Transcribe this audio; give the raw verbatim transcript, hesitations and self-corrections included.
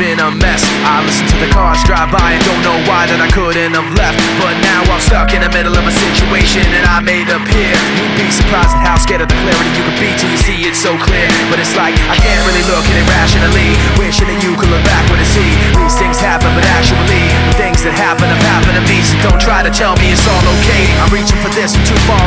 been a mess. I listen to the cars drive by and don't know why that I couldn't have left. But now I'm stuck in the middle of a situation and I made up here. You'd be surprised at how scared of the clarity you could be till you see it so clear. But it's like I can't really look at it rationally, wishing that you could look backward and see these things happen, but actually the things that happen have happened to me. So don't try to tell me it's all okay. I'm reaching for this from too far